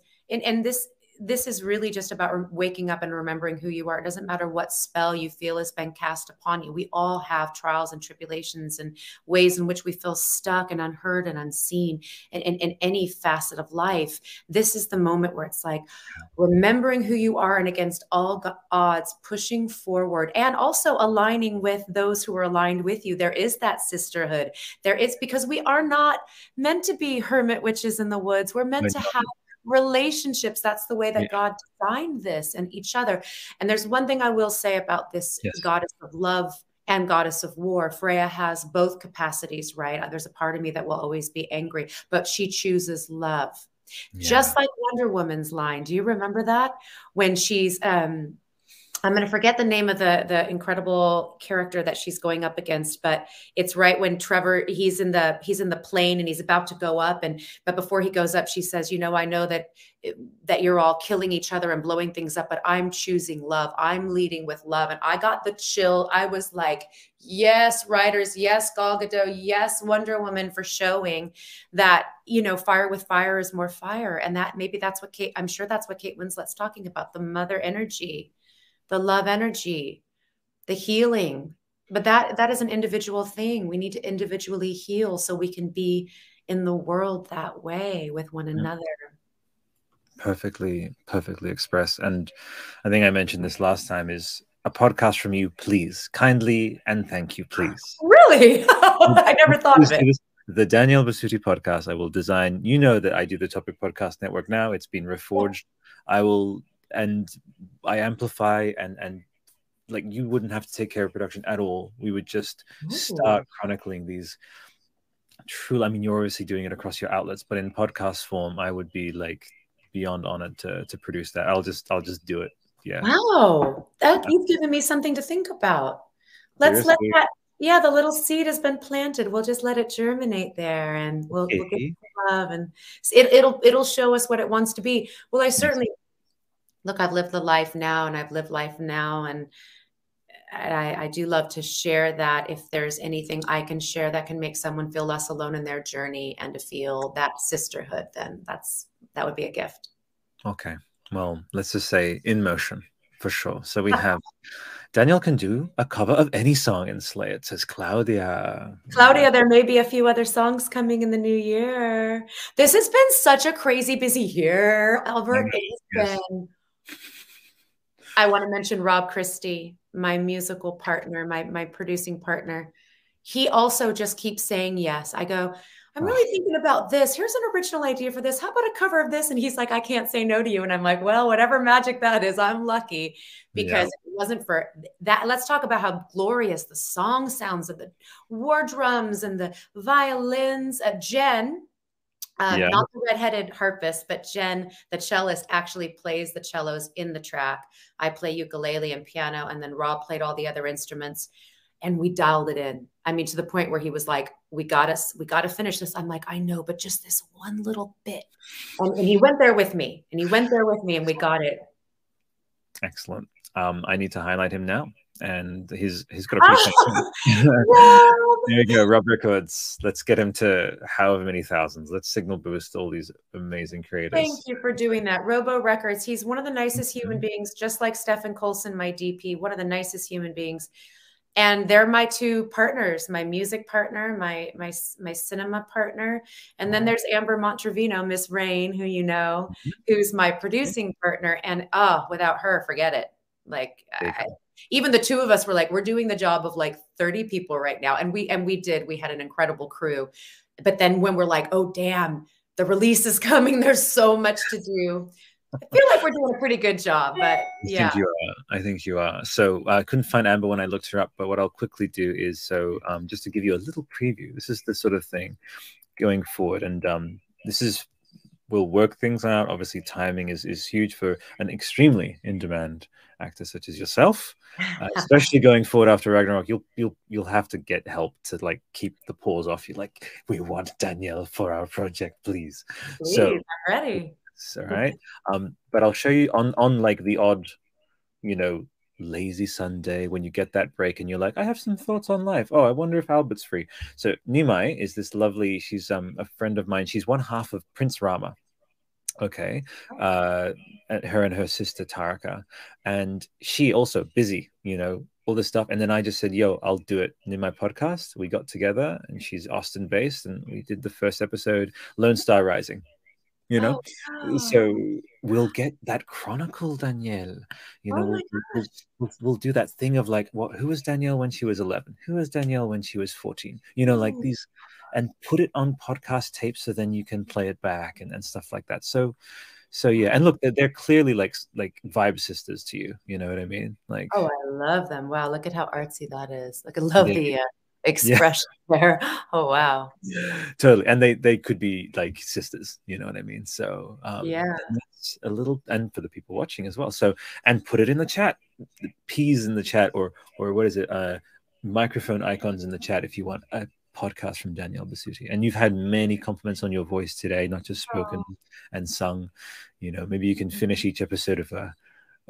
this is really just about waking up and remembering who you are. It doesn't matter what spell you feel has been cast upon you. We all have trials and tribulations and ways in which we feel stuck and unheard and unseen in any facet of life. This is the moment where it's like remembering who you are, and against all odds, pushing forward, and also aligning with those who are aligned with you. There is that sisterhood. There is, because we are not meant to be hermit witches in the woods. We're meant to have relationships. That's the way that God designed this and each other. And there's one thing I will say about this goddess of love and goddess of war. Freya has both capacities, right? There's a part of me that will always be angry, but she chooses love. Just like Wonder Woman's line. Do you remember that? When she's I'm going to forget the name of the incredible character that she's going up against, but it's right when Trevor, he's in the plane and he's about to go up, but before he goes up, she says, you know, I know that you're all killing each other and blowing things up, but I'm choosing love. I'm leading with love. And I got the chill. I was like, yes, writers, yes, Gal Gadot, yes, Wonder Woman, for showing that, you know, fire with fire is more fire. And that maybe that's what I'm sure that's what Kate Winslet's talking about, the mother energy, the love energy, the healing. But that is an individual thing. We need to individually heal so we can be in the world that way with one another. Perfectly expressed. And I think I mentioned this last time, is a podcast from you, please. Kindly and thank you, please. Really? I never thought of it. The Danielle Bisutti podcast, I will design. You know that I do the Topic Podcast Network now. It's been reforged. I amplify and like, you wouldn't have to take care of production at all. We would just start chronicling these true. I mean, you're obviously doing it across your outlets, but in podcast form, I would be like beyond honored to produce that. I'll just do it. Yeah. Wow. You've given me something to think about. Let's let that. Yeah, the little seed has been planted. We'll just let it germinate there, and we'll get love, and it'll show us what it wants to be. Well, I certainly look. I've lived the life now, and I've lived life now, and I do love to share that. If there's anything I can share that can make someone feel less alone in their journey and to feel that sisterhood, then that would be a gift. Okay. Well, let's just say in motion for sure. So we have. Danielle can do a cover of any song in Slay. It says Claudia. Claudia, there may be a few other songs coming in the new year. This has been such a crazy busy year, Albert. I want to mention Rob Christie, my musical partner, my producing partner. He also just keeps saying yes. I go, I'm really thinking about this. Here's an original idea for this. How about a cover of this? And he's like, I can't say no to you. And I'm like, well, whatever magic that is, I'm lucky, because if it wasn't for that. Let's talk about how glorious the song sounds of the war drums and the violins. Jen, not the redheaded harpist, but Jen, the cellist, actually plays the cellos in the track. I play ukulele and piano, and then Rob played all the other instruments. And we dialed it in. I mean, to the point where he was like, we got to finish this. I'm like, I know, but just this one little bit. And he went there with me, and we got it. Excellent. I need to highlight him now. And he's got a pretty there you go, Rob Records. Let's get him to however many thousands. Let's signal boost all these amazing creators. Thank you for doing that. Robo Records. He's one of the nicest human beings, just like Stefan Colson, my DP, one of the nicest human beings. And they're my two partners, my music partner, my cinema partner. And then there's Amber Montrevino, Miss Rain, who you know, who's my producing partner. And without her, forget it. Like even the two of us were like, we're doing the job of like 30 people right now. And we had an incredible crew. But then when we're like, oh, damn, the release is coming, there's so much to do. I feel like we're doing a pretty good job, but yeah. I think you are. So I couldn't find Amber when I looked her up, but what I'll quickly do is, just to give you a little preview, this is the sort of thing going forward. And we'll work things out. Obviously, timing is huge for an extremely in-demand actor such as yourself, especially going forward after Ragnarok. You'll have to get help to like keep the paws off you. Like, we want Danielle for our project, please. So I'm ready. All right. But I'll show you on like the odd, lazy Sunday when you get that break and you're like, I have some thoughts on life. Oh, I wonder if Albert's free. So Nimai is this lovely, she's a friend of mine. She's one half of Prince Rama. Okay. Her and her sister Taraka. And she also busy, all this stuff. And then I just said, yo, I'll do it in my podcast. We got together, and she's Austin based, and we did the first episode, Lone Star Rising. So we'll get that chronicle, Danielle. We'll do that thing of like, who was Danielle when she was 11? Who was Danielle when she was 14? Like these, and put it on podcast tape so then you can play it back and stuff like that. So So yeah, and look, they're clearly like vibe sisters to you. You know what I mean? Like, Oh, I love them. Wow, look at how artsy that is. Like, I love yeah, the yeah, expression there. Oh, wow. totally. And they could be like sisters. You know what I mean? So Yeah. that's a little, and for the people watching as well. So, and put it in the chat, the P's in the chat, or what is it? Microphone icons in the chat if you want a podcast from Danielle Bisutti. And you've had many compliments on your voice today, not just spoken and sung. You know, maybe you can finish each episode of a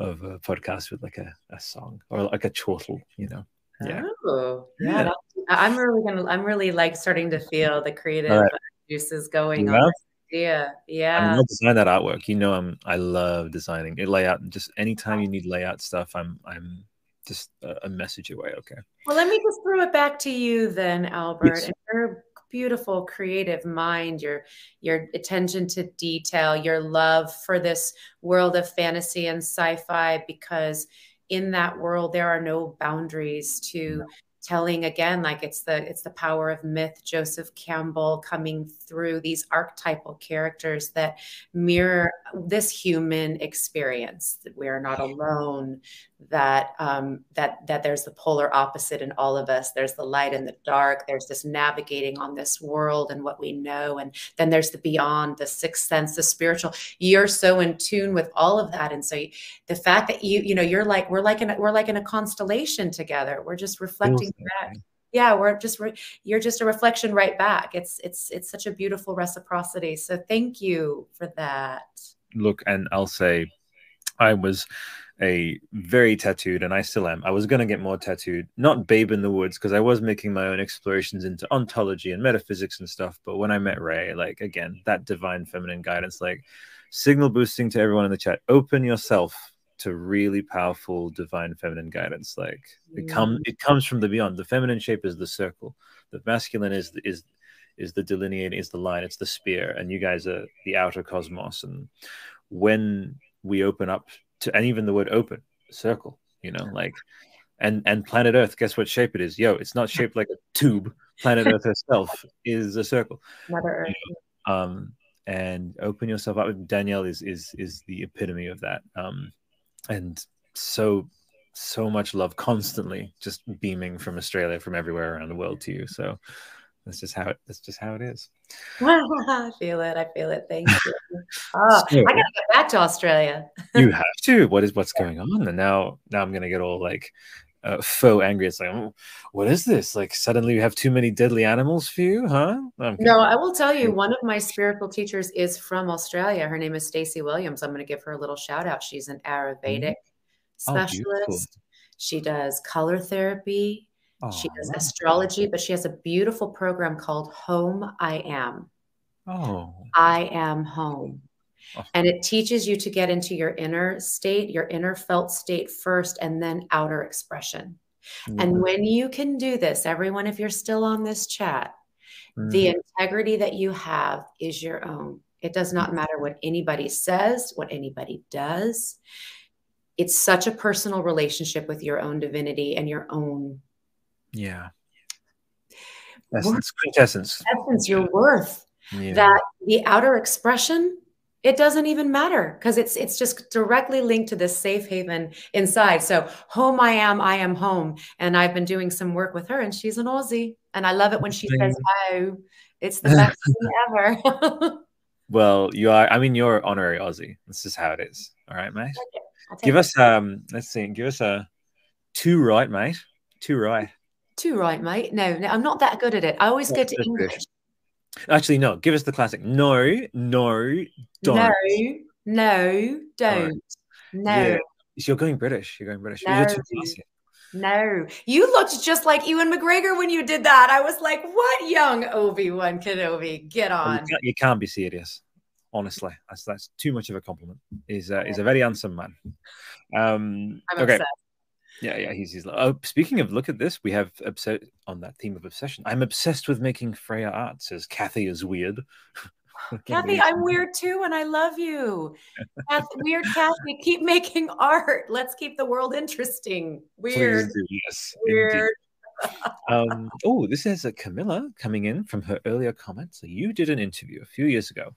podcast with like a song or like a chortle, you know. Yeah. Oh, yeah. I'm really like starting to feel the creative juices going on this idea. Yeah. I love design that artwork. You know, I love designing it, layout. Just anytime you need layout stuff, I'm just a message away. Okay. Well, let me just throw it back to you then, Albert. Yes. And your beautiful creative mind, your attention to detail, your love for this world of fantasy and sci-fi, because in that world there are no boundaries to telling, again, like it's the power of myth. Joseph Campbell coming through these archetypal characters that mirror this human experience, that we are not alone, that that there's the polar opposite in all of us. There's the light and the dark. There's this navigating on this world and what we know, and then there's the beyond, the sixth sense, the spiritual. You're so in tune with all of that, and so the fact that you're like we're like in a constellation together. We're just reflecting back. Yeah, you're just a reflection right back. It's such a beautiful reciprocity. So thank you for that. Look, and I'll say, I was a very tattooed, and I still am. I was going to get more tattooed, not babe in the woods, because I was making my own explorations into ontology and metaphysics and stuff. But when I met Ray, like, again, that divine feminine guidance, like, signal boosting to everyone in the chat, open yourself to really powerful divine feminine guidance. Like, it comes from the beyond. The feminine shape is the circle. The masculine is the delineating, is the line, it's the spear, and you guys are the outer cosmos. And when we open up to, and even the word open, circle, you know, like, and planet Earth, guess what shape it is? Yo, it's not shaped like a tube. Planet Earth herself is a circle. Mother Earth. You know? And open yourself up. Danielle is the epitome of that. And so much love constantly just beaming from Australia, from everywhere around the world to you. So that's just how it is. I feel it. Thank you. Oh, so, I gotta get back to Australia. You have to. What's going on? And now I'm gonna get all like faux angry. It's like, oh, what is this? Like, suddenly you have too many deadly animals for you, huh? No, I will tell you, one of my spiritual teachers is from Australia. Her name is Stacey Williams. I'm going to give her a little shout out. She's an Ayurvedic specialist. She does color therapy. She does astrology, but she has a beautiful program called Home I Am. I Am Home. And it teaches you to get into your inner state, your inner felt state first, and then outer expression. And when you can do this, everyone, if you're still on this chat, the integrity that you have is your own. It does not matter what anybody says, what anybody does. It's such a personal relationship with your own divinity and your own. Yeah. That's quintessence. Essence, your worth. Yeah. That the outer expression, it doesn't even matter, because it's just directly linked to this safe haven inside. So home I am home. And I've been doing some work with her, and she's an Aussie. And I love it when she says, oh, it's the best thing ever. Well, you are, I mean, you're honorary Aussie. This is how it is. All right, mate. Give us, let's see, give us a 2 right, mate. 2 right. 2 right, mate. No, I'm not that good at it. I always go to English. Actually, no. Give us the classic. No, don't. No, don't. No. Yeah. You're going British. You're going British. No. You're too classy. No. You looked just like Ewan McGregor when you did that. I was like, what, young Obi-Wan Kenobi? Get on. You can't be serious. Honestly, that's too much of a compliment. He's a very handsome man. I'm okay. obsessed. Yeah, he's speaking of, look at this. We have on that theme of obsession. I'm obsessed with making Freya art, says Kathy is weird. Kathy, I'm weird too, and I love you. Weird Kathy, keep making art. Let's keep the world interesting. Weird. Yes. Weird. Oh, this is Camilla coming in from her earlier comment. So you did an interview a few years ago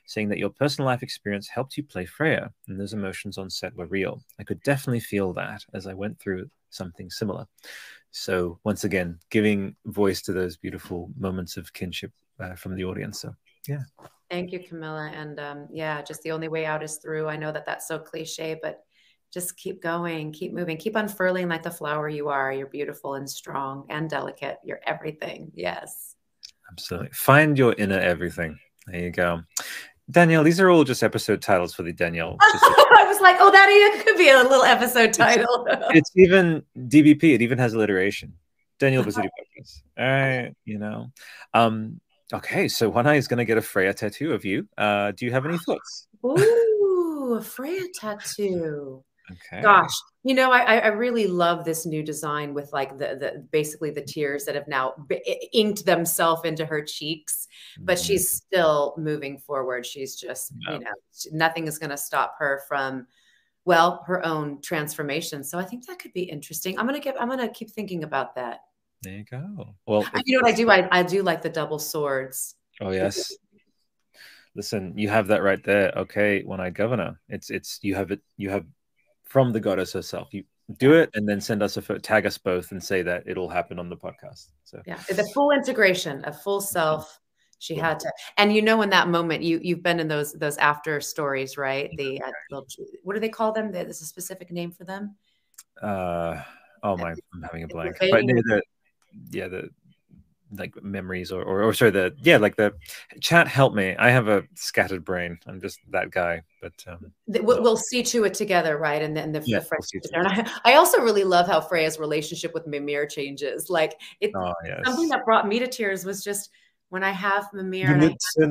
saying that your personal life experience helped you play Freya, and those emotions on set were real. I could definitely feel that as I went through something similar. So once again, giving voice to those beautiful moments of kinship from the audience. So yeah. Thank you, Camilla. And yeah, just the only way out is through. I know that that's so cliche, but just keep going, keep moving, keep unfurling like the flower you are. You're beautiful and strong and delicate. You're everything. Yes. Absolutely. Find your inner everything. There you go. Danielle, these are all just episode titles for the Danielle. I was like, oh, that could be a little episode title. It's even DBP. It even has alliteration. Danielle Bizzuti Podcast. All right, you know. Okay, so One Eye is going to get a Freya tattoo of you. Do you have any thoughts? Ooh, a Freya tattoo. Okay. Gosh, you know, I really love this new design with like the basically the tears that have now inked themselves into her cheeks, but she's still moving forward. She's just, you know, nothing is going to stop her from, well, her own transformation. So I think that could be interesting. I'm gonna keep thinking about that. There you go. Well, you know what I do? I do like the double swords. Oh yes. Listen, you have that right there. Okay, One-Eyed Governor. It's you have from the goddess herself. You do it and then send us a photo, tag us both and say that it'll happen on the podcast. So yeah, the full integration, a full self. She had to, and you know, in that moment, you've been in those after stories, right? The what do they call them? There's a specific name for them. Oh my, I'm having a blank. But the like memories or sorry, like the chat, help me. I have a scattered brain. I'm just that guy. But we'll see to it together, right? And then the friendship there. And I also really love how Freya's relationship with Mimir changes. Like something that brought me to tears was just when I have Mimir and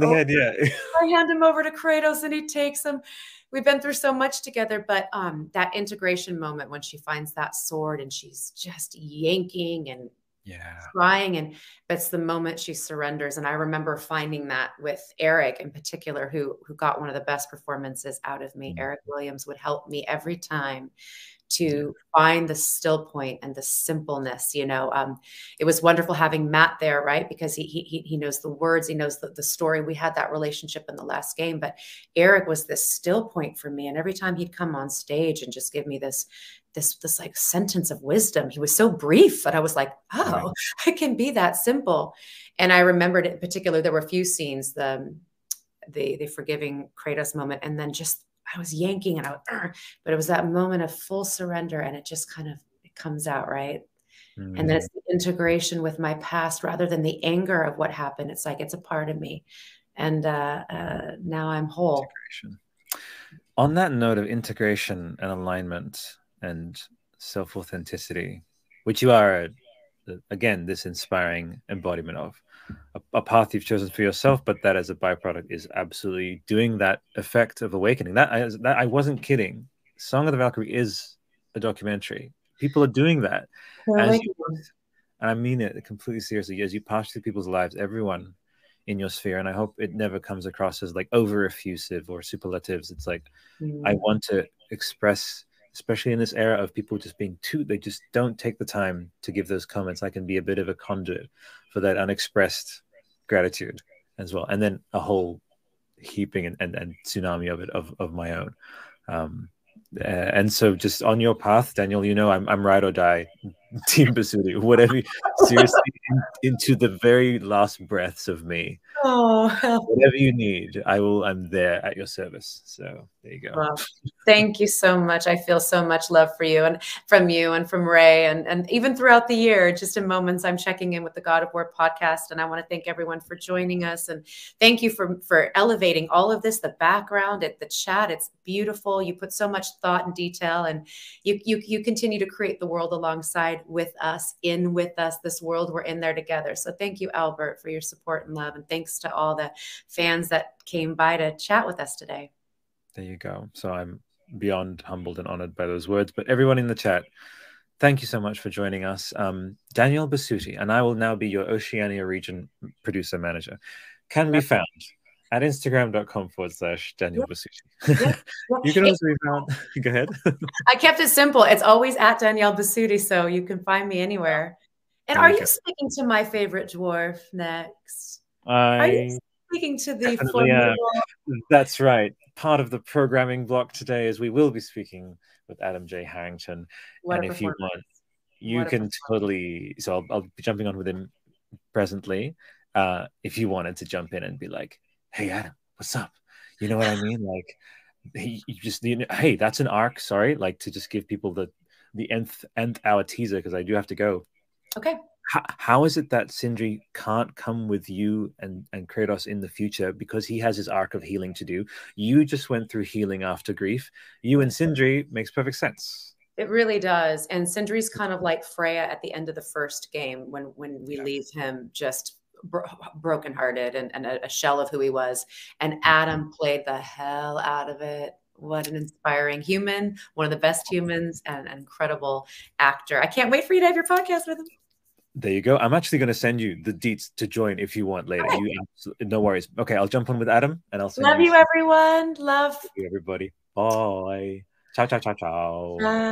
I hand him over to Kratos and he takes him. We've been through so much together, but that integration moment when she finds that sword and she's just yanking and crying, and that's the moment she surrenders. And I remember finding that with Eric in particular, who got one of the best performances out of me. Eric Williams would help me every time to find the still point and the simpleness. You know, it was wonderful having Matt there, right? Because he knows the words, he knows the story. We had that relationship in the last game, but Eric was this still point for me. And every time he'd come on stage and just give me this like sentence of wisdom, he was so brief that I was like, oh, I can be that simple. And I remembered in particular, there were a few scenes, the forgiving Kratos moment, and then just I was yanking and but it was that moment of full surrender, and it just kind of it comes out, right? And then it's the integration with my past rather than the anger of what happened. It's like it's a part of me, and now I'm whole. On that note of integration and alignment and self-authenticity, which you are again this inspiring embodiment of, a path you've chosen for yourself, but that as a byproduct is absolutely doing that effect of awakening. That I wasn't kidding. Song of the Valkyrie is a documentary. People are doing that. And I mean it completely seriously. As you pass through people's lives, everyone in your sphere, and I hope it never comes across as like over effusive or superlatives. It's like, I want to express, especially in this era of people just being they just don't take the time to give those comments. I can be a bit of a conduit for that unexpressed gratitude as well. And then a whole heaping and tsunami of it, of my own. And so just on your path, Daniel, you know, I'm ride or die, Team Bizzuti, whatever, seriously, into the very last breaths of me. Oh, whatever you need, I'm there at your service. So there you go. Wow. Thank you so much. I feel so much love for you and from Ray, and even throughout the year, just in moments I'm checking in with the God of War podcast. And I want to thank everyone for joining us, and thank you for elevating all of this, the background, the chat. It's beautiful. You put so much thought and detail, and you continue to create the world alongside with us, this world. We're in there together. So thank you, Albert, for your support and love. And thanks to all the fans that came by to chat with us today. There you go. So I'm beyond humbled and honored by those words. But everyone in the chat, thank you so much for joining us. Daniel Bizzuti, and I will now be your Oceania region producer manager, can be found at Instagram.com/Daniel Bizzuti. You can also be found. Go ahead. I kept it simple. It's always at Danielle Bizzuti, so you can find me anywhere. And are you speaking to my favorite dwarf next? speaking to the Definitely, that's right. Part of the programming block today is we will be speaking with Adam J. Harrington. What And a if you performance. want, you can totally. So I'll be jumping on with him presently. If you wanted to jump in and be like, "Hey, Adam, what's up?" You know what I mean? Like, you just hey, that's an arc. Sorry, like to just give people the nth hour teaser because I do have to go. Okay. How is it that Sindri can't come with you and Kratos in the future because he has his arc of healing to do? You just went through healing after grief. You and Sindri makes perfect sense. It really does. And Sindri's kind of like Freya at the end of the first game when we leave him just brokenhearted and a shell of who he was. And Adam played the hell out of it. What an inspiring human, one of the best humans, and an incredible actor. I can't wait for you to have your podcast with him. There you go. I'm actually going to send you the deets to join if you want later. Okay. No worries. Okay, I'll jump on with Adam and I'll send Love you, everyone. Love you, everybody. Bye. Ciao, ciao, ciao, ciao.